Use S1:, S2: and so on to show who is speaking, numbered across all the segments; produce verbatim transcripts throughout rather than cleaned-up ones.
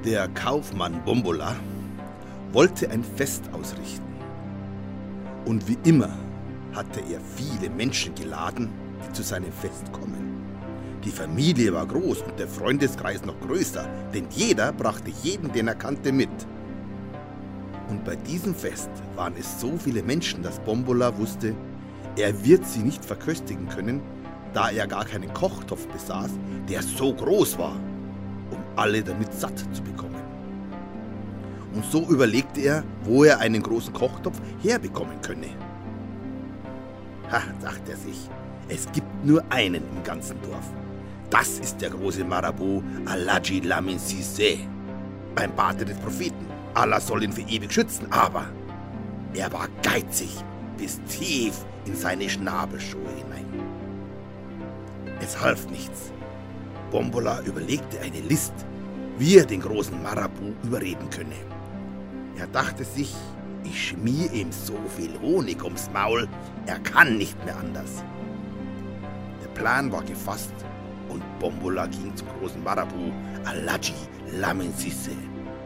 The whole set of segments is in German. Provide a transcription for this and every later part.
S1: Der Kaufmann Bombola wollte ein Fest ausrichten. Und wie immer hatte er viele Menschen geladen, die zu seinem Fest kommen. Die Familie war groß und der Freundeskreis noch größer, denn jeder brachte jeden, den er kannte, mit. Und bei diesem Fest waren es so viele Menschen, dass Bombola wusste, er wird sie nicht verköstigen können, da er gar keinen Kochtopf besaß, der so groß war, um alle damit satt zu bekommen. Und so überlegte er, wo er einen großen Kochtopf herbekommen könne. Ha, dachte er sich, es gibt nur einen im ganzen Dorf. Das ist der große Marabu Alhaji Lamin Cissé, beim Barte des Propheten. Allah soll ihn für ewig schützen, aber er war geizig bis tief in seine Schnabelschuhe hinein. Es half nichts. Bombola überlegte eine List, wie er den großen Marabu überreden könne. Er dachte sich, ich schmier ihm so viel Honig ums Maul, er kann nicht mehr anders. Der Plan war gefasst und Bombola ging zum großen Marabu Alhaji Lamin Cissé.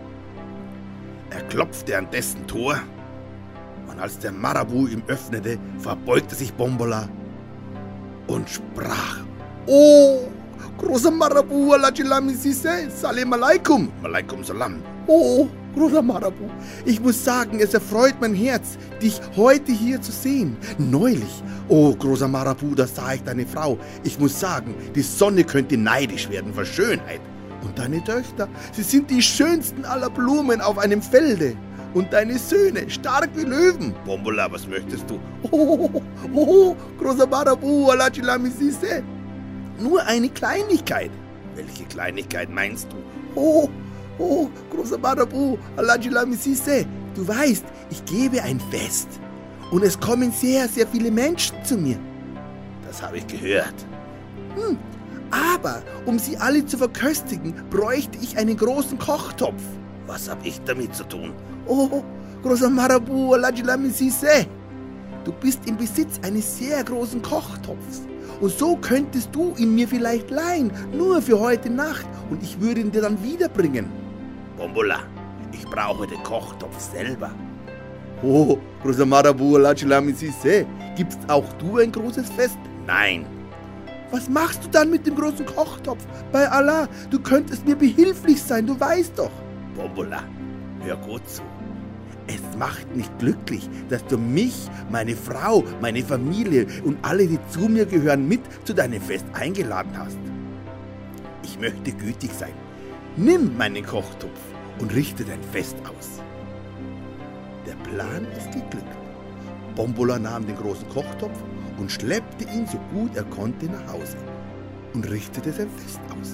S1: Er klopfte an dessen Tor, und als der Marabu ihm öffnete, verbeugte sich Bombola und sprach: Oh, großer Marabu Alhaji Lamin Cissé, Salam alaikum. Alaikum salam. Oh, großer Marabu, ich muss sagen, es erfreut mein Herz, dich heute hier zu sehen. Neulich, oh großer Marabu, da sah ich deine Frau. Ich muss sagen, die Sonne könnte neidisch werden vor Schönheit. Und deine Töchter, sie sind die schönsten aller Blumen auf einem Felde. Und deine Söhne, stark wie Löwen. Bombola, was möchtest du? Oh, oh, oh, großer Marabu Alhaji Lamin Cissé. Nur eine Kleinigkeit. Welche Kleinigkeit meinst du? Oh, oh, großer Marabu Alhaji Lamin Cissé. Du weißt, ich gebe ein Fest. Und es kommen sehr, sehr viele Menschen zu mir. Das habe ich gehört. Hm. Aber um sie alle zu verköstigen, bräuchte ich einen großen Kochtopf. Was habe ich damit zu tun? Oh, großer Marabu Alhaji Lamin Cissé, du bist im Besitz eines sehr großen Kochtopfs. Und so könntest du ihn mir vielleicht leihen, nur für heute Nacht, und ich würde ihn dir dann wiederbringen. Bombola, ich brauche den Kochtopf selber. Oh, großer Marabu Alhaji Lamin Cissé, gibst auch du ein großes Fest? Nein. Was machst du dann mit dem großen Kochtopf? Bei Allah, du könntest mir behilflich sein, du weißt doch. Bombola, hör gut zu. Es macht mich glücklich, dass du mich, meine Frau, meine Familie und alle, die zu mir gehören, mit zu deinem Fest eingeladen hast. Ich möchte gütig sein. Nimm meinen Kochtopf und richte dein Fest aus. Der Plan ist geglückt. Bombola nahm den großen Kochtopf und schleppte ihn so gut er konnte nach Hause und richtete sein Fest aus.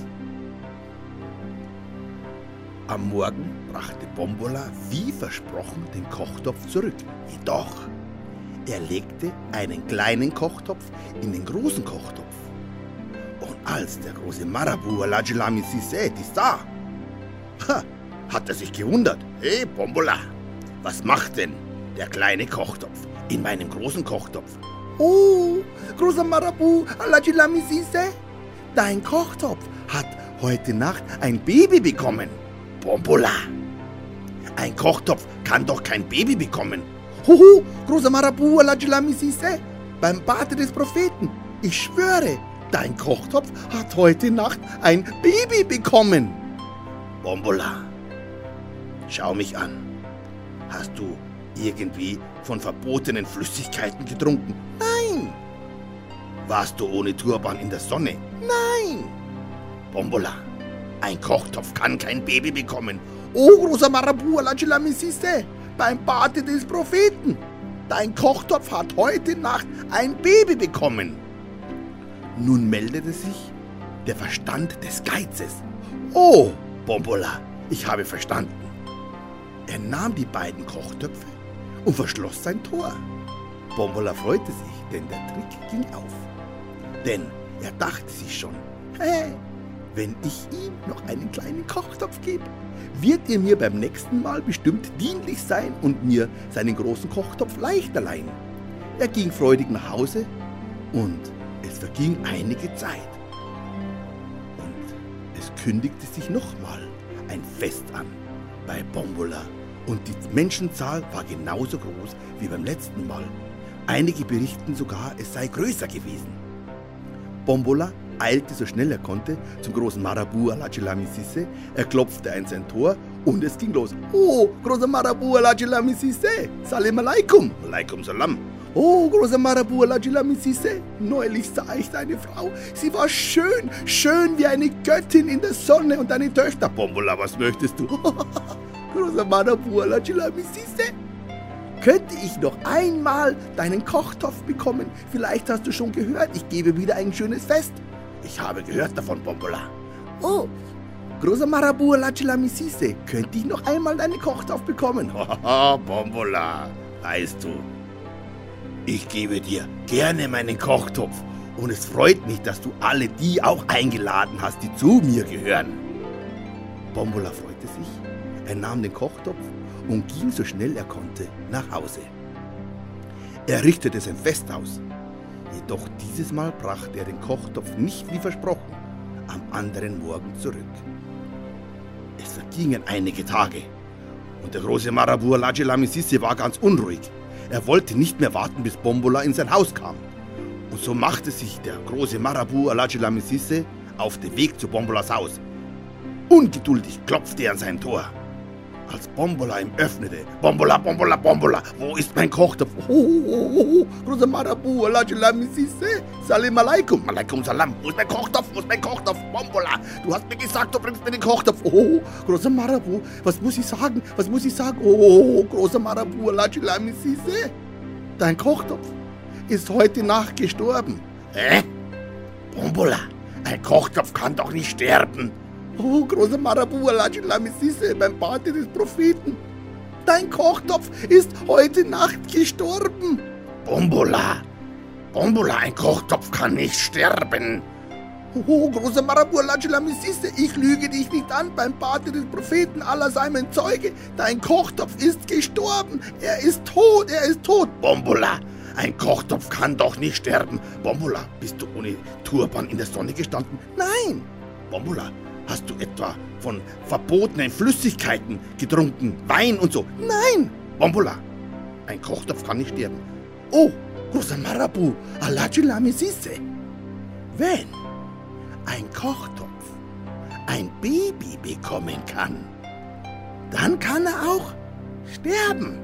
S1: Am Morgen brachte Bombola wie versprochen den Kochtopf zurück. Jedoch, er legte einen kleinen Kochtopf in den großen Kochtopf. Und als der große Marabu Alhaji Lamin Cissé dies sah, ha, hat er sich gewundert. Hey Bombola, was macht denn der kleine Kochtopf in meinem großen Kochtopf? Oh, großer Marabu Alhaji Lamin Cissé, dein Kochtopf hat heute Nacht ein Baby bekommen. Bombola, ein Kochtopf kann doch kein Baby bekommen. Huhu, großer Marabu Alhaji Lamin Cissé, beim Barte des Propheten, ich schwöre, dein Kochtopf hat heute Nacht ein Baby bekommen. Bombola, schau mich an. Hast du irgendwie von verbotenen Flüssigkeiten getrunken? Nein. Warst du ohne Turban in der Sonne? Nein. Bombola, ein Kochtopf kann kein Baby bekommen. Oh, großer Marabu Alhaji Lamin Cissé, beim Barte des Propheten, dein Kochtopf hat heute Nacht ein Baby bekommen. Nun meldete sich der Verstand des Geizes. Oh, Bombola, ich habe verstanden. Er nahm die beiden Kochtöpfe und verschloss sein Tor. Bombola freute sich, denn der Trick ging auf. Denn er dachte sich schon, hey, wenn ich ihm noch einen kleinen Kochtopf gebe, wird er mir beim nächsten Mal bestimmt dienlich sein und mir seinen großen Kochtopf leichter leihen. Er ging freudig nach Hause und es verging einige Zeit. Und es kündigte sich nochmal ein Fest an bei Bombola und die Menschenzahl war genauso groß wie beim letzten Mal. Einige berichten sogar, es sei größer gewesen. Bombola eilte so schnell er konnte zum großen Marabu Alhaji-Lamisisse, er klopfte an sein Tor und es ging los. Oh, großer Marabu Alhaji-Lamisisse, Salam alaikum. Alaikum salam. Oh, großer Marabu Alhaji-Lamisisse, neulich sah ich deine Frau. Sie war schön, schön wie eine Göttin in der Sonne und deine Töchter. Bombola, was möchtest du? Großer Marabu Alhaji-Lamisisse, könnte ich noch einmal deinen Kochtopf bekommen? Vielleicht hast du schon gehört, ich gebe wieder ein schönes Fest. Ich habe gehört davon, Bombola. Oh, großer Marabu Alhaji-Lamisisse, könnte ich noch einmal deinen Kochtopf bekommen? Haha, Bombola, weißt du, ich gebe dir gerne meinen Kochtopf und es freut mich, dass du alle die auch eingeladen hast, die zu mir gehören. Bombola freute sich, er nahm den Kochtopf und ging so schnell er konnte nach Hause. Er richtete sein Fest aus, jedoch dieses Mal brachte er den Kochtopf nicht wie versprochen am anderen Morgen zurück. Es vergingen einige Tage und der große Marabu Alhaji-Lamisisse war ganz unruhig. Er wollte nicht mehr warten, bis Bombola in sein Haus kam. Und so machte sich der große Marabu Alhaji-Lamisisse auf den Weg zu Bombolas Haus. Ungeduldig klopfte er an sein Tor. Als Bombola ihm öffnete, Bombola, Bombola, Bombola, wo ist mein Kochtopf? Oh, oh, oh, oh, großer Marabu Alhaji-Lamisisse, Salam alaikum. Alaikum salam, wo ist mein Kochtopf, wo ist mein Kochtopf? Bombola, du hast mir gesagt, du bringst mir den Kochtopf. Oh, großer Marabu, was muss ich sagen, was muss ich sagen? Oh, großer Marabu Alhaji-Lamisisse, dein Kochtopf ist heute Nacht gestorben. Hä? Bombola, ein Kochtopf kann doch nicht sterben. Oh, großer Marabu Alhaji-Lamisisse, beim Bade des Propheten. Dein Kochtopf ist heute Nacht gestorben. Bombola, Bombola, ein Kochtopf kann nicht sterben. Oh, großer Marabu Alhaji-Lamisisse, ich lüge dich nicht an, beim Bade des Propheten, Allah sei mein Zeuge. Dein Kochtopf ist gestorben, er ist tot, er ist tot. Bombola, ein Kochtopf kann doch nicht sterben. Bombola, bist du ohne Turban in der Sonne gestanden? Nein. Bombola, hast du etwa von verbotenen Flüssigkeiten getrunken? Wein und so? Nein! Bombola, ein Kochtopf kann nicht sterben. Oh, großer Marabu Alhaji-Lamisisse, wenn ein Kochtopf ein Baby bekommen kann, dann kann er auch sterben.